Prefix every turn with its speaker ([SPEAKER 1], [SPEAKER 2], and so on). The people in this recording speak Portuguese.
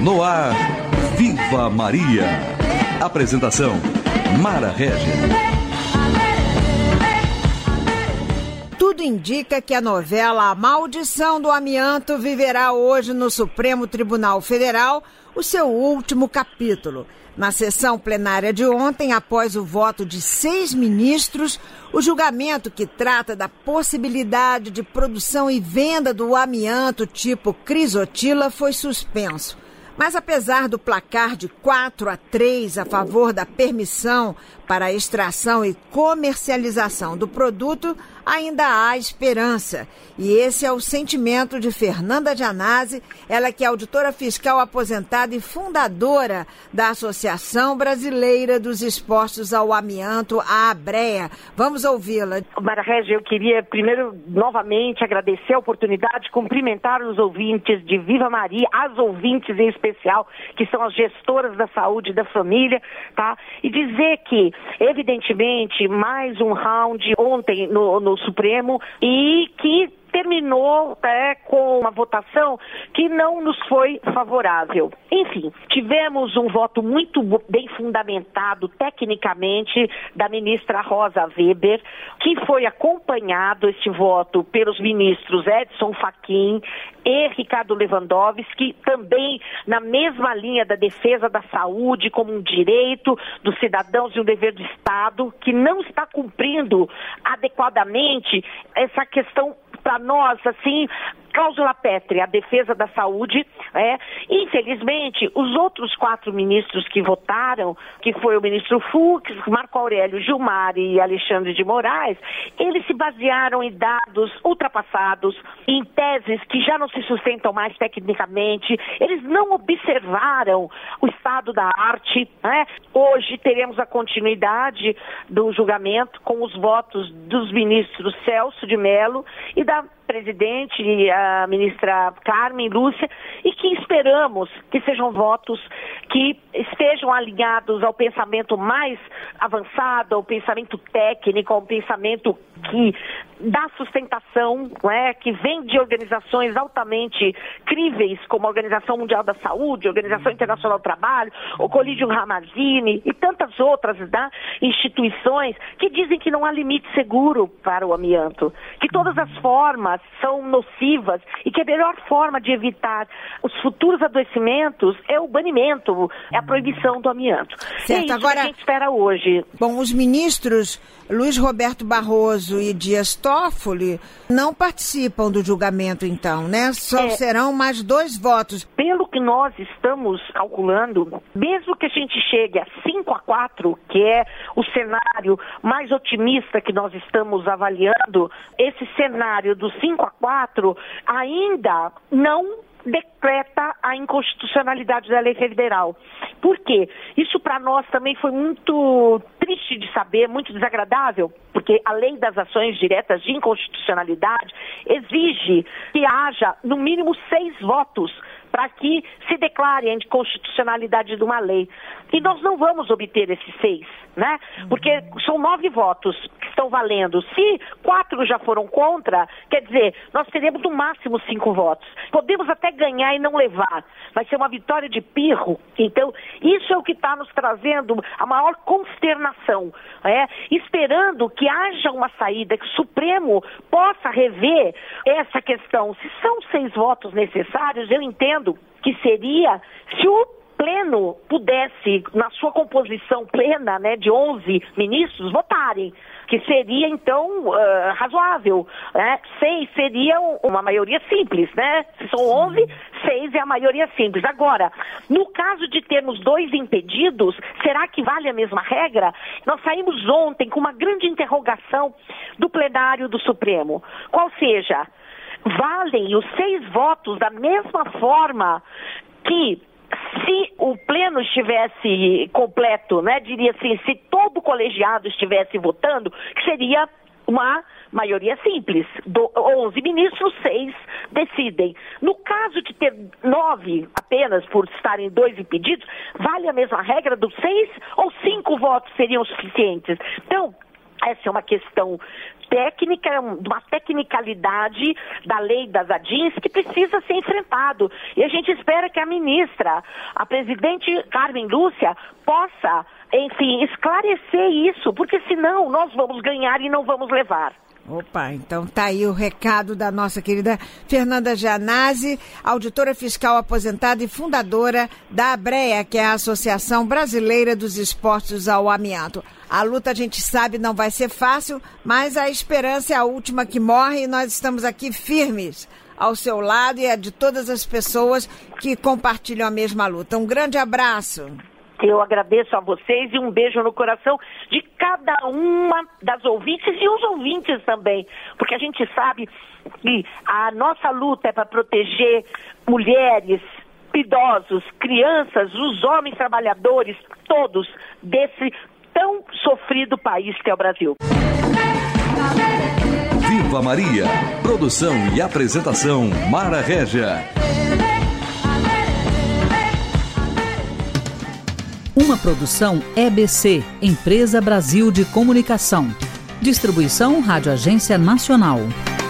[SPEAKER 1] No ar, Viva Maria. Apresentação, Mara Regis.
[SPEAKER 2] Tudo indica que a novela A Maldição do Amianto viverá hoje no Supremo Tribunal Federal o seu último capítulo. Na sessão plenária de ontem, após o voto de 6 ministros, o julgamento que trata da possibilidade de produção e venda do amianto tipo crisotila foi suspenso. Mas apesar do placar de 4-3 a favor da permissão para a extração e comercialização do produto, ainda há esperança. E esse é o sentimento de Fernanda Gianazzi, ela que é auditora fiscal aposentada e fundadora da Associação Brasileira dos Expostos ao Amianto, a ABREA. Vamos ouvi-la.
[SPEAKER 3] Mara Regis, eu queria primeiro novamente agradecer a oportunidade, cumprimentar os ouvintes de Viva Maria, as ouvintes em especial, que são as gestoras da saúde e da família, tá? E dizer que, evidentemente, mais um round ontem no Supremo e que terminou com uma votação que não nos foi favorável. Enfim, tivemos um voto muito bem fundamentado tecnicamente da ministra Rosa Weber, que foi acompanhado este voto pelos ministros Edson Fachin e Ricardo Lewandowski, também na mesma linha da defesa da saúde como um direito dos cidadãos e um dever do Estado, que não está cumprindo adequadamente essa questão para nós, assim, cláusula pétrea, a defesa da saúde. Infelizmente, os outros 4 ministros que votaram, que foi o ministro Fux, Marco Aurélio Gilmar e Alexandre de Moraes, eles se basearam em dados ultrapassados, em teses que já não se sustentam mais tecnicamente, eles não observaram o estado da arte. Hoje teremos a continuidade do julgamento com os votos dos ministros Celso de Mello e da presidente e a ministra Carmen Lúcia, e que esperamos que sejam votos que estejam alinhados ao pensamento mais avançado, ao pensamento técnico, ao pensamento que dá sustentação, que vem de organizações altamente críveis, como a Organização Mundial da Saúde, a Organização Internacional do Trabalho, o Colígio Ramazzini e tantas outras instituições que dizem que não há limite seguro para o amianto, que todas as formas são nocivas e que a melhor forma de evitar os futuros adoecimentos é o banimento, é a proibição do amianto.
[SPEAKER 2] Certo.
[SPEAKER 3] É isso agora, que a gente espera hoje.
[SPEAKER 2] Bom, os ministros Luiz Roberto Barroso e Dias Toffoli não participam do julgamento, então, né? Só serão mais 2 votos.
[SPEAKER 3] Pelo que nós estamos calculando, mesmo que a gente chegue a 5-4, que é o cenário mais otimista que nós estamos avaliando, esse cenário do 5-4 ainda não decreta a inconstitucionalidade da lei federal. Por quê? Isso para nós também foi muito triste de saber, muito desagradável, porque a lei das ações diretas de inconstitucionalidade exige que haja no mínimo 6 votos para que se declare a inconstitucionalidade de uma lei. E nós não vamos obter esses 6, né? Porque são 9 votos que estão valendo. Se 4 já foram contra, quer dizer, nós teremos no máximo 5 votos. Podemos até ganhar e não levar. Vai ser uma vitória de pirro. Então, isso é o que está nos trazendo a maior consternação. Esperando que haja uma saída, que o Supremo possa rever essa questão. Se são 6 votos necessários, eu entendo que seria se o Pleno pudesse, na sua composição plena, de 11 ministros, votarem, que seria, então, razoável. 6 seria uma maioria simples, Se são 11, 6 é a maioria simples. Agora, no caso de termos 2 impedidos, será que vale a mesma regra? Nós saímos ontem com uma grande interrogação do plenário do Supremo. Qual seja, valem os 6 votos da mesma forma que, se o pleno estivesse completo, diria assim, se todo o colegiado estivesse votando, que seria uma maioria simples. 11 ministros, 6 decidem. No caso de ter 9 apenas, por estarem 2 impedidos, vale a mesma regra dos 6 ou 5 votos seriam suficientes? Então, essa é uma questão técnica, de uma tecnicalidade da lei das ADINs que precisa ser enfrentado. E a gente espera que a ministra, a presidente Carmen Lúcia, possa, enfim, esclarecer isso, porque senão nós vamos ganhar e não vamos levar.
[SPEAKER 2] Opa, então tá aí o recado da nossa querida Fernanda Gianazzi, auditora fiscal aposentada e fundadora da ABREA, que é a Associação Brasileira dos Expostos ao Amianto. A luta, a gente sabe, não vai ser fácil, mas a esperança é a última que morre e nós estamos aqui firmes ao seu lado e a de todas as pessoas que compartilham a mesma luta. Um grande abraço.
[SPEAKER 3] Eu agradeço a vocês e um beijo no coração de cada uma das ouvintes e os ouvintes também, porque a gente sabe que a nossa luta é para proteger mulheres, idosos, crianças, os homens trabalhadores, todos desse tão sofrido país que é o Brasil.
[SPEAKER 1] Viva Maria! Produção e apresentação Mara Régia.
[SPEAKER 4] Uma produção EBC, Empresa Brasil de Comunicação. Distribuição Rádio Agência Nacional.